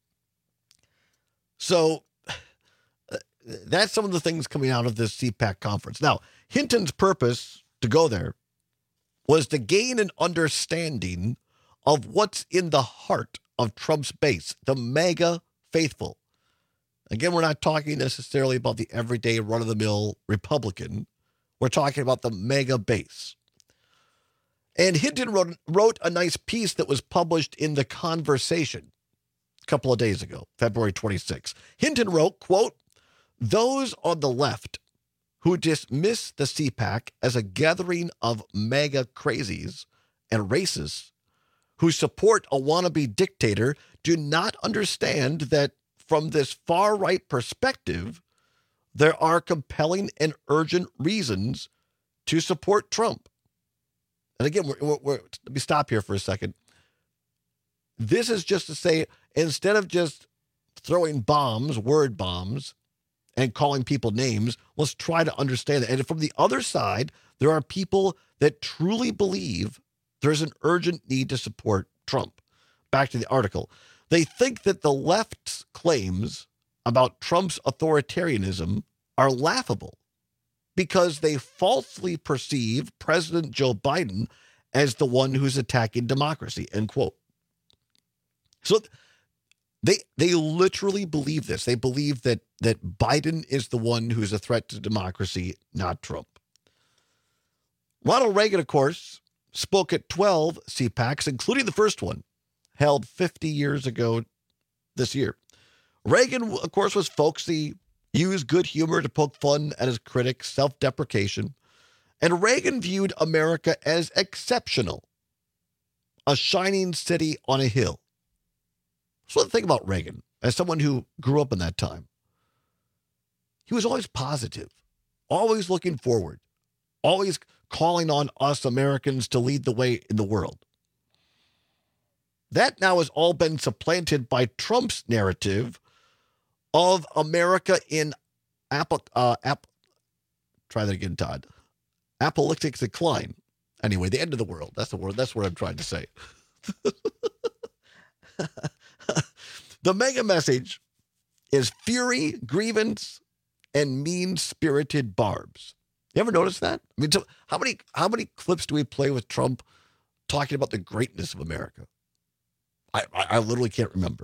So that's some of the things coming out of this CPAC conference. Now, Hinton's purpose to go there was to gain an understanding of what's in the heart of Trump's base, the MAGA faithful. Again, we're not talking necessarily about the everyday run-of-the-mill Republican. We're talking about the MAGA base. And Hinton wrote a nice piece that was published in The Conversation a couple of days ago, February 26. Hinton wrote, quote, those on the left who dismiss the CPAC as a gathering of MAGA crazies and racists who support a wannabe dictator do not understand that from this far-right perspective, there are compelling and urgent reasons to support Trump. And again, let me stop here for a second. this is just to say, instead of just throwing bombs, word bombs, and calling people names, let's try to understand that. And from the other side, there are people that truly believe there's an urgent need to support Trump. Back to the article. They think that the left's claims about Trump's authoritarianism are laughable because they falsely perceive President Joe Biden as the one who's attacking democracy, end quote. So they literally believe this. They believe that Biden is the one who's a threat to democracy, not Trump. Ronald Reagan, of course, spoke at 12 CPACs, including the first one, held 50 years ago this year. Reagan, of course, was folksy, used good humor to poke fun at his critics, self-deprecation, and Reagan viewed America as exceptional, a shining city on a hill. So the thing about Reagan, as someone who grew up in that time, he was always positive, always looking forward, always calling on us Americans to lead the way in the world. That now has all been supplanted by Trump's narrative of America in apocalyptic decline. Anyway, the end of the world. That's the word. That's what I'm trying to say. The mega message is fury, grievance, and mean-spirited barbs. You ever notice that? I mean, so how many clips do we play with Trump talking about the greatness of America? I literally can't remember.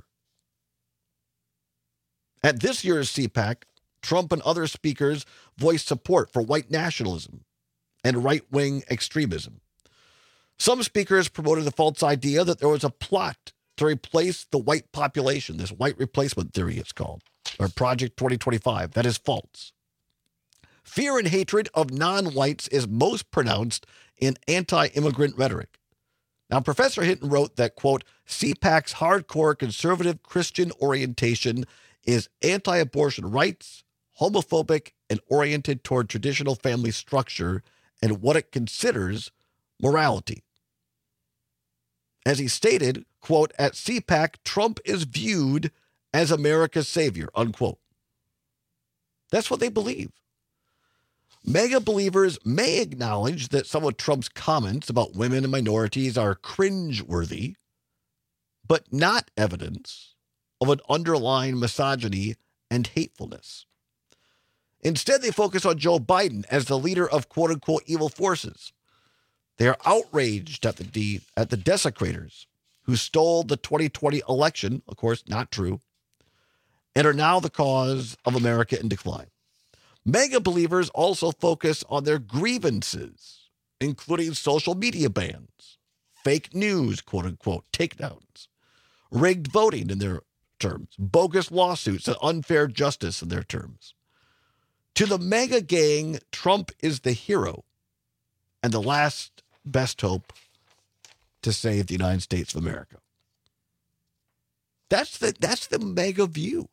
At this year's CPAC, Trump and other speakers voiced support for white nationalism and right-wing extremism. Some speakers promoted the false idea that there was a plot to replace the white population, this white replacement theory it's called, or Project 2025. That is false. Fear and hatred of non-whites is most pronounced in anti-immigrant rhetoric. Now, Professor Hinton wrote that, quote, CPAC's hardcore conservative Christian orientation is anti-abortion rights, homophobic, and oriented toward traditional family structure and what it considers morality. As he stated, quote, at CPAC, Trump is viewed as America's savior, unquote. That's what they believe. Mega believers may acknowledge that some of Trump's comments about women and minorities are cringeworthy, but not evidence of an underlying misogyny and hatefulness. Instead, they focus on Joe Biden as the leader of quote-unquote evil forces. They are outraged at the desecrators who stole the 2020 election, of course, not true, and are now the cause of America in decline. Mega believers also focus on their grievances, including social media bans, fake news, quote-unquote, takedowns, rigged voting in their terms, bogus lawsuits, and unfair justice in their terms. To the mega gang, Trump is the hero and the last best hope to save the United States of America. That's the mega view.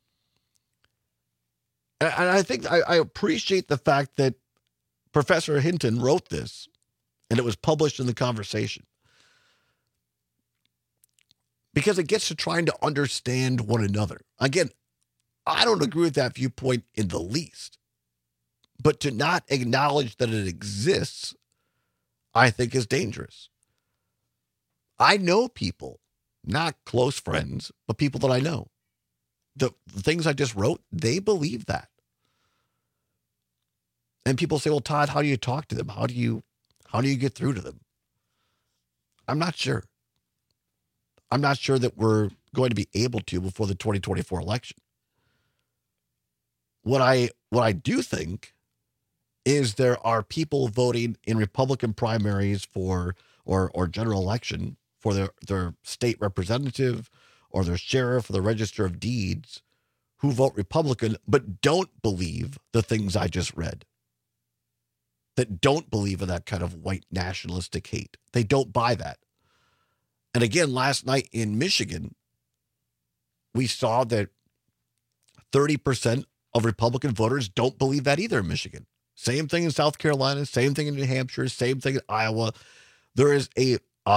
And I think I appreciate the fact that Professor Hinton wrote this and it was published in The Conversation, because it gets to trying to understand one another. Again, I don't agree with that viewpoint in the least, but to not acknowledge that it exists, I think is dangerous. I know people, not close friends, but people that I know. The things I just wrote, they believe that. And people say, well, Todd, how do you talk to them? How do you get through to them? I'm not sure. I'm not sure that we're going to be able to before the 2024 election. What I do think is there are people voting in Republican primaries for or general election for their state representative or their sheriff or the register of deeds who vote Republican but don't believe the things I just read, that don't believe in that kind of white nationalistic hate. They don't buy that. And again, last night in Michigan, we saw that 30% of Republican voters don't believe that either in Michigan. Same thing in South Carolina, same thing in New Hampshire, same thing in Iowa. There is a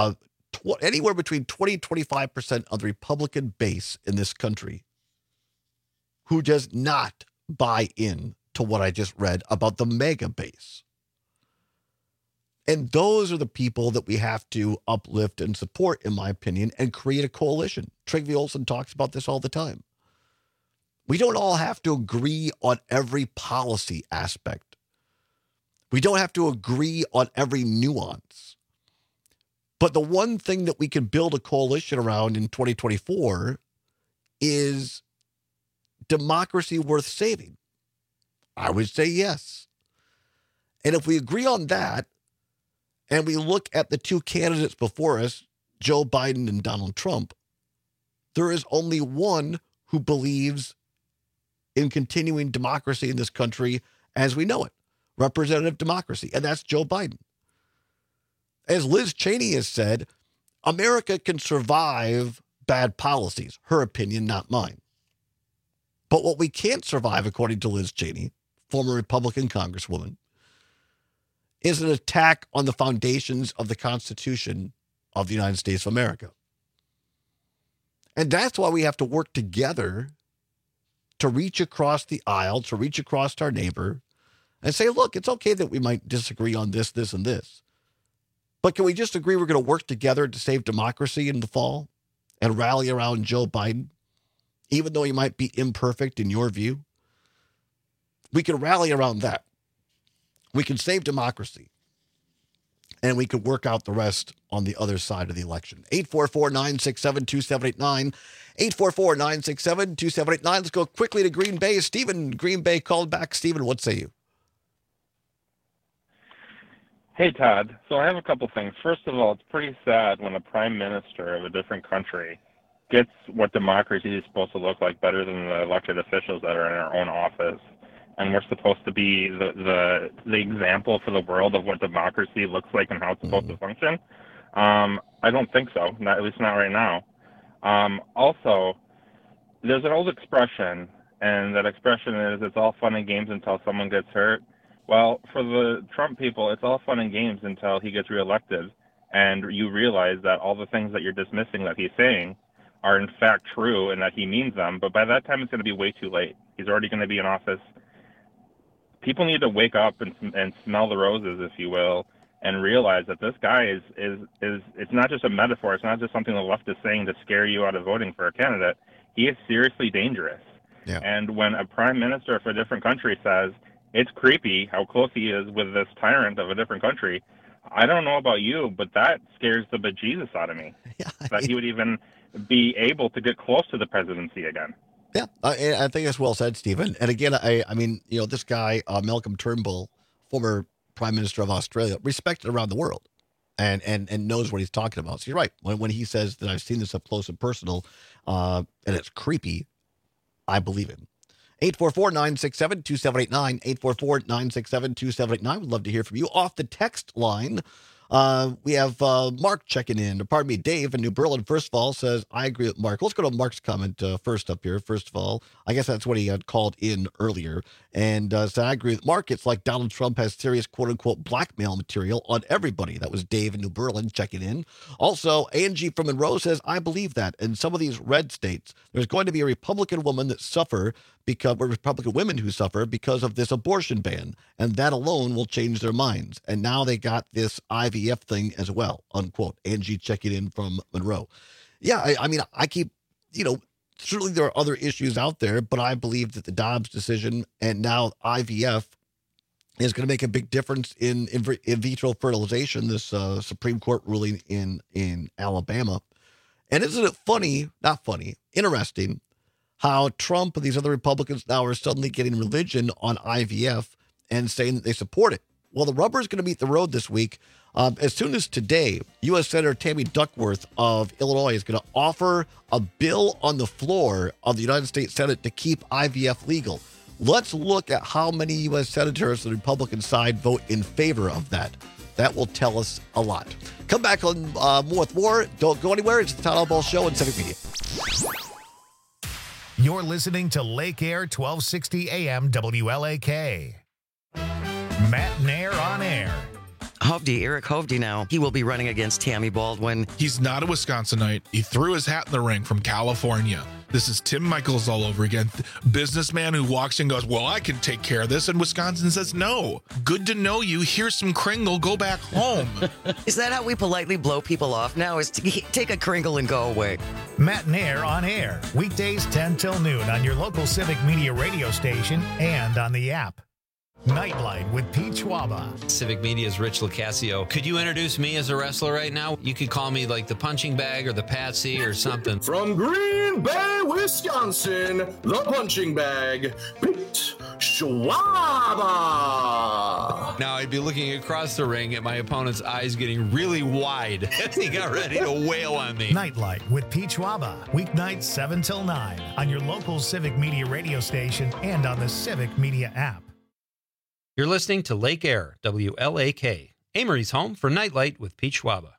anywhere between 20 and 25% of the Republican base in this country who does not buy in to what I just read about the mega base. And those are the people that we have to uplift and support, in my opinion, and create a coalition. Trygve Olsen talks about this all the time. We don't all have to agree on every policy aspect. We don't have to agree on every nuance. But the one thing that we can build a coalition around in 2024 is democracy worth saving. I would say yes. And if we agree on that, and we look at the two candidates before us, Joe Biden and Donald Trump, there is only one who believes in continuing democracy in this country as we know it, representative democracy, and that's Joe Biden. As Liz Cheney has said, America can survive bad policies, her opinion, not mine. But what we can't survive, according to Liz Cheney, former Republican Congresswoman, is an attack on the foundations of the Constitution of the United States of America. And that's why we have to work together to reach across the aisle, to reach across our neighbor and say, look, it's okay that we might disagree on this, this, and this. But can we just agree we're going to work together to save democracy in the fall and rally around Joe Biden, even though he might be imperfect in your view? We can rally around that. We can save democracy, and we can work out the rest on the other side of the election. 844-967-2789, 844-967-2789. Let's go quickly to Green Bay. Stephen, Green Bay called back. Stephen, what say you? Hey, Todd. So I have a couple things. First of all, it's pretty sad when a prime minister of a different country gets what democracy is supposed to look like better than the elected officials that are in our own office. And we're supposed to be the example for the world of what democracy looks like and how it's supposed to function. I don't think so, at least not right now. Also, there's an old expression, and that expression is it's all fun and games until someone gets hurt. Well, for the Trump people, it's all fun and games until he gets reelected, and you realize that all the things that you're dismissing that he's saying are in fact true and that he means them. But by that time, it's going to be way too late. He's already going to be in office. People need to wake up and smell the roses, if you will, and realize that this guy is it's not just a metaphor. It's not just something the left is saying to scare you out of voting for a candidate. He is seriously dangerous. Yeah. And when a prime minister of a different country says it's creepy how close he is with this tyrant of a different country, I don't know about you, but that scares the bejesus out of me. That he would even be able to get close to the presidency again. Yeah, I think that's well said, Stephen. And again, I mean, you know, this guy, Malcolm Turnbull, former Prime Minister of Australia, respected around the world and knows what he's talking about. So you're right. When he says that I've seen this up close and personal and it's creepy, I believe him. 844-967-2789, 844-967-2789. We'd love to hear from you. Off the text line, we have Mark checking in. Pardon me, Dave in New Berlin, first of all, says, I agree with Mark. Let's go to Mark's comment first up here. First of all, I guess that's what he had called in earlier. And said, I agree with Mark. It's like Donald Trump has serious quote-unquote blackmail material on everybody. That was Dave in New Berlin checking in. Also, Angie from Monroe says, I believe that in some of these red states, there's going to be a Republican woman that suffer because Republican women who suffer because of this abortion ban, and that alone will change their minds. And now they got this IVF thing as well, unquote. Angie checking in from Monroe. Yeah, I mean, I keep, you know, certainly there are other issues out there, but I believe that the Dobbs decision and now IVF is going to make a big difference in vitro fertilization, this Supreme Court ruling in Alabama. And isn't it funny, not funny, interesting, how Trump and these other Republicans now are suddenly getting religion on IVF and saying that they support it. Well, the rubber is going to meet the road this week. As soon as today, U.S. Senator Tammy Duckworth of Illinois is going to offer a bill on the floor of the United States Senate to keep IVF legal. Let's look at how many U.S. senators on the Republican side vote in favor of that. That will tell us a lot. Come back on more with more. Don't go anywhere. It's the Todd Ball Show on Civic Media. You're listening to Lake Air 1260 AM WLAK. Matt Nair on air. Eric Hovde now. He will be running against Tammy Baldwin. He's not a Wisconsinite. He threw his hat in the ring from California. This is Tim Michaels all over again. Businessman who walks in and goes, well, I can take care of this. And Wisconsin says, no. Good to know you. Here's some Kringle. Go back home. Is that how we politely blow people off now? Is to take a Kringle and go away? Matt and Air on air. Weekdays 10 till noon on your local Civic Media radio station and on the app. Nightlight with Pete Schwaba. Civic Media's Rich Locascio. Could you introduce me as a wrestler right now? You could call me like the punching bag or the Patsy or something. From Green Bay, Wisconsin, the punching bag, Pete Schwaba. Now I'd be looking across the ring at my opponent's eyes getting really wide as he got ready to wail on me. Nightlight with Pete Schwaba. Weeknights 7 till 9 on your local Civic Media radio station and on the Civic Media app. You're listening to Lake Air, WLAK, Amory's home for Nightlight with Pete Schwaba.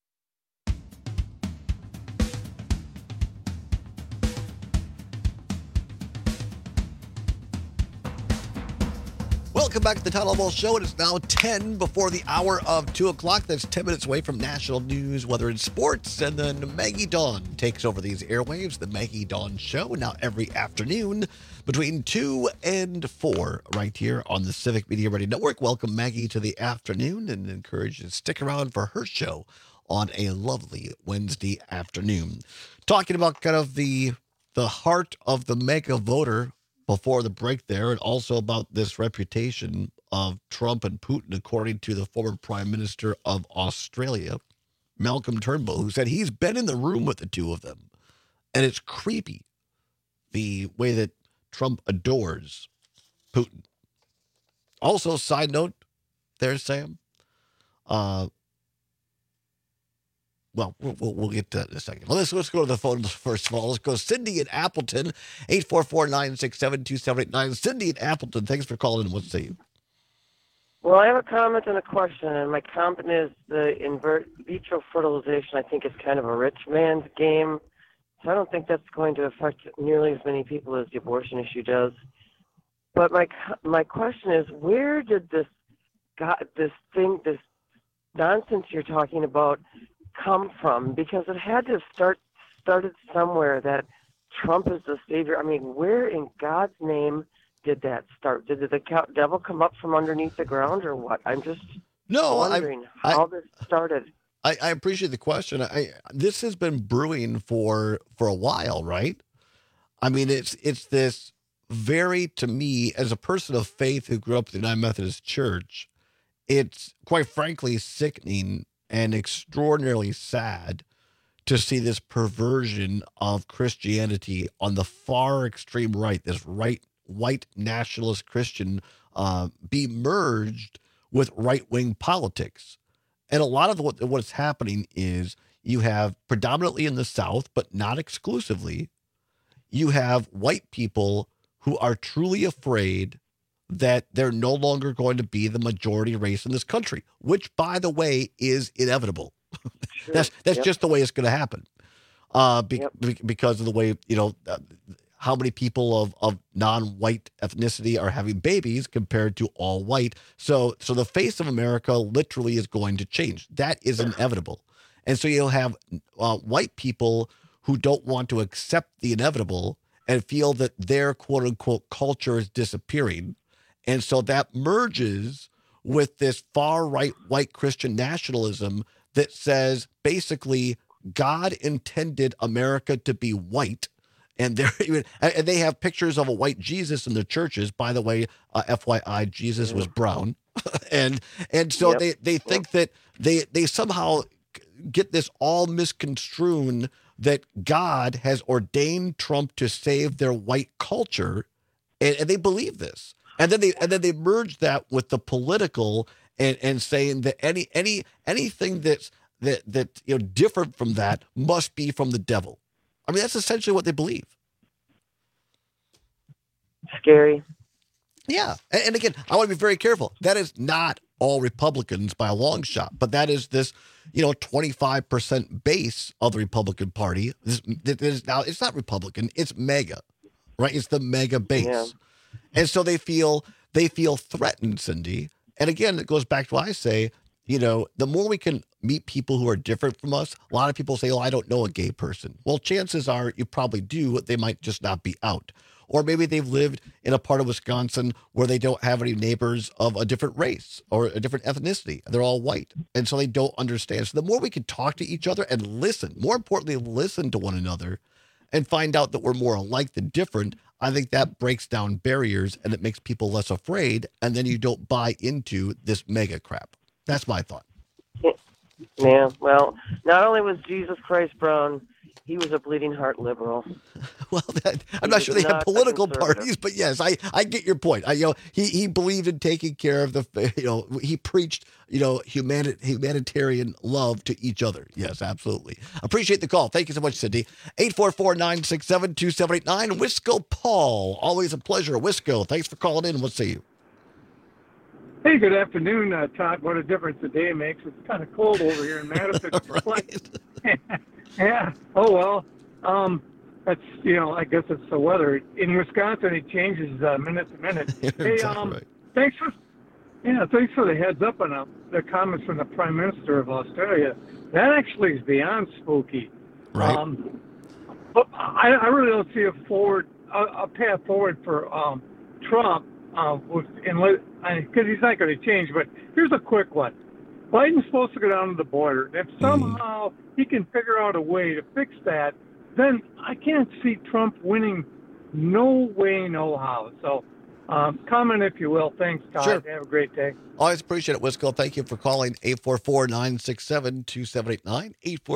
Welcome back to the Todd Ball Show. It is now 10 before the hour of 2 o'clock. That's 10 minutes away from national news, weather, and sports. And then Maggie Dawn takes over these airwaves. The Maggie Dawn Show, now every afternoon between 2 and 4 right here on the Civic Media Radio Network. Welcome Maggie to the afternoon and encourage you to stick around for her show on a lovely Wednesday afternoon. Talking about kind of the heart of the mega voter before the break there, and also about this reputation of Trump and Putin, according to the former Prime Minister of Australia, Malcolm Turnbull, who said he's been in the room with the two of them. And it's creepy, the way that Trump adores Putin. Also, side note there, Sam, well, we'll get to that in a second. Well, let's go to the phone first of all. Let's go Cindy in Appleton, 844-967-2789. Cindy in Appleton, thanks for calling in. What say you? Well, I have a comment and a question, and my comment is the vitro fertilization, I think, is kind of a rich man's game. So I don't think that's going to affect nearly as many people as the abortion issue does. But my question is, where did this nonsense you're talking about come from? Because it had to started somewhere that Trump is the savior. I mean, where in God's name did that start? Did the devil come up from underneath the ground or what? I'm just wondering how this started. I appreciate the question. This has been brewing for a while, right? I mean, it's this very, to me, as a person of faith who grew up in the United Methodist Church, it's quite frankly sickening and extraordinarily sad to see this perversion of Christianity on the far extreme right, this white nationalist Christian, be merged with right-wing politics. And a lot of what's happening is you have predominantly in the South, but not exclusively, you have white people who are truly afraid that they're no longer going to be the majority race in this country, which, by the way, is inevitable. Sure. That's just the way it's going to happen, because of the way, how many people of non-white ethnicity are having babies compared to all white. So the face of America literally is going to change. That is inevitable. And so you'll have white people who don't want to accept the inevitable and feel that their quote-unquote culture is disappearing. And so that merges with this far-right white Christian nationalism that says basically God intended America to be white. And they have pictures of a white Jesus in their churches. By the way, FYI, Jesus was brown. and so they think that they somehow get this all misconstrued that God has ordained Trump to save their white culture. And they believe this. And then they merge that with the political and saying that anything that's different from that must be from the devil. I mean, that's essentially what they believe. Scary. Yeah. And again, I want to be very careful. That is not all Republicans by a long shot, but that is this, 25% base of the Republican Party. Now, it's not Republican, it's MAGA, right? It's the MAGA base. Yeah. And so they feel threatened, Cindy. And again, it goes back to what I say, the more we can meet people who are different from us. A lot of people say, I don't know a gay person. Well, chances are you probably do. They might just not be out. Or maybe they've lived in a part of Wisconsin where they don't have any neighbors of a different race or a different ethnicity. They're all white. And so they don't understand. So the more we can talk to each other and listen, more importantly, listen to one another and find out that we're more alike than different, I think that breaks down barriers and it makes people less afraid. And then you don't buy into this mega crap. That's my thought. Yeah, well, not only was Jesus Christ brown, he was a bleeding heart liberal. Well, I'm not sure they have political parties, but yes, I get your point. He believed in taking care of he preached, humanitarian love to each other. Yes, absolutely. Appreciate the call. Thank you so much, Cindy. 844-967-2789. Wisco Paul. Always a pleasure. Wisco, thanks for calling in. We'll see you. Hey, good afternoon, Todd. What a difference the day makes. It's kind of cold over here in Madison. Yeah. Oh, well. That's, I guess it's the weather. In Wisconsin, it changes minute to minute. Hey, right. thanks for the heads up on the comments from the Prime Minister of Australia. That actually is beyond spooky. Right. But I really don't see a path forward for Trump. Because he's not going to change. But here's a quick one. Biden's supposed to go down to the border. If somehow he can figure out a way to fix that, then I can't see Trump winning. No way, no how. So comment if you will. Thanks, Todd. Sure. Have a great day. Always appreciate it, Wisco. Thank you for calling 844-967-2789.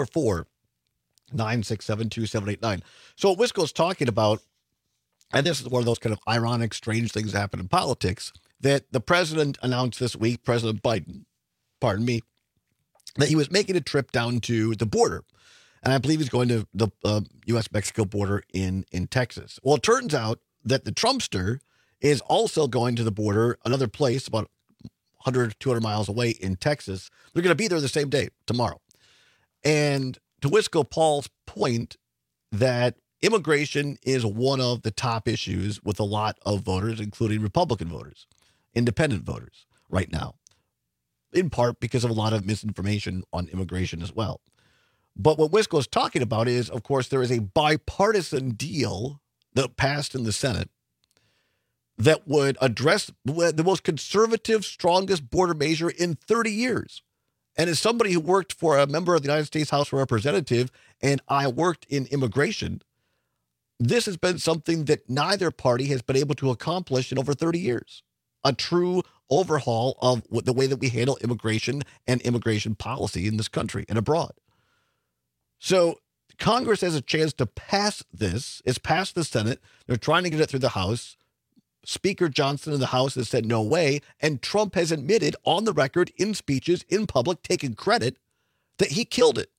844-967-2789. So what Wisco's talking about, and this is one of those kind of ironic, strange things that happen in politics, that the president announced this week, President Biden, that he was making a trip down to the border. And I believe he's going to the U.S.-Mexico border in Texas. Well, it turns out that the Trumpster is also going to the border, another place about 100, 200 miles away in Texas. They're going to be there the same day, tomorrow. And to Wisco Paul's point that immigration is one of the top issues with a lot of voters, including Republican voters, independent voters right now, in part because of a lot of misinformation on immigration as well. But what Wisco is talking about is, of course, there is a bipartisan deal that passed in the Senate that would address the most conservative, strongest border measure in 30 years. And as somebody who worked for a member of the United States House of Representatives, and I worked in immigration, this has been something that neither party has been able to accomplish in over 30 years. A true overhaul of the way that we handle immigration and immigration policy in this country and abroad. So Congress has a chance to pass this. It's passed the Senate. They're trying to get it through the House. Speaker Johnson in the House has said no way. And Trump has admitted on the record, in speeches, in public, taking credit that he killed it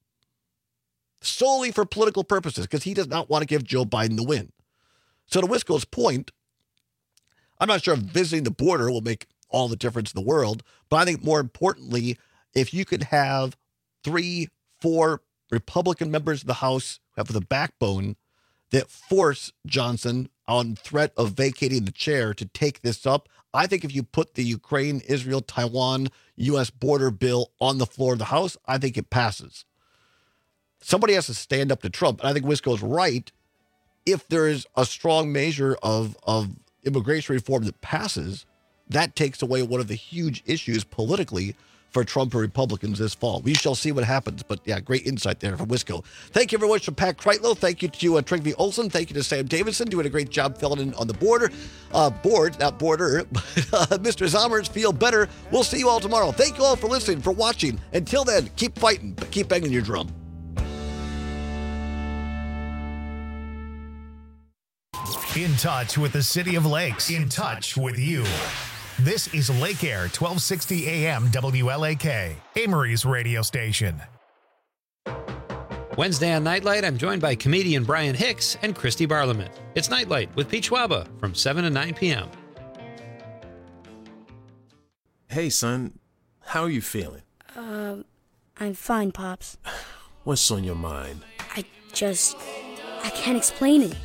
solely for political purposes because he does not want to give Joe Biden the win. So to Wisco's point, I'm not sure if visiting the border will make all the difference in the world, but I think more importantly, if you could have 3-4 Republican members of the House who have the backbone that force Johnson on threat of vacating the chair to take this up, I think if you put the Ukraine, Israel, Taiwan, U.S. border bill on the floor of the House, I think it passes. Somebody has to stand up to Trump. And I think Wisco's right. If there is a strong measure of immigration reform that passes, that takes away one of the huge issues politically for Trump and Republicans this fall. We shall see what happens. But yeah, great insight there from Wisco. Thank you very much to Pat Kreitlow. Thank you to Trygve Olsen. Thank you to Sam Davidson, doing a great job filling in on the border. Not border. Mr. Zommers, feel better. We'll see you all tomorrow. Thank you all for listening, for watching. Until then, keep fighting, but keep banging your drum. In touch with the City of Lakes. In touch with you. This is Lake Air 1260 AM WLAK, Amory's radio station. Wednesday on Nightlight, I'm joined by comedian Brian Hicks and Christy Barliman. It's Nightlight with Pete Schwaba from 7 to 9 p.m. Hey, son. How are you feeling? I'm fine, Pops. What's on your mind? I can't explain it.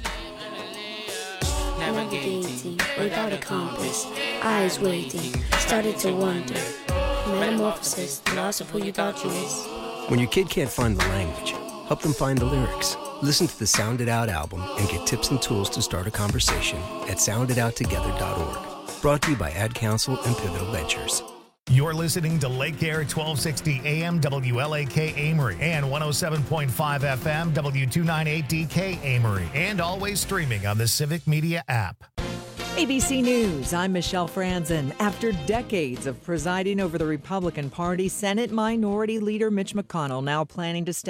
Navigating without a compass, eyes waiting, started to wonder. Metamorphosis, the loss of who you thought you was. When your kid can't find the language, help them find the lyrics. Listen to the Sound It Out album and get tips and tools to start a conversation at sounditouttogether.org. Brought to you by Ad Council and Pivotal Ventures. You're listening to Lake Air 1260 AM WLAK Amory and 107.5 FM W298DK Amory, and always streaming on the Civic Media app. ABC News, I'm Michelle Franzen. After decades of presiding over the Republican Party, Senate Minority Leader Mitch McConnell now planning to step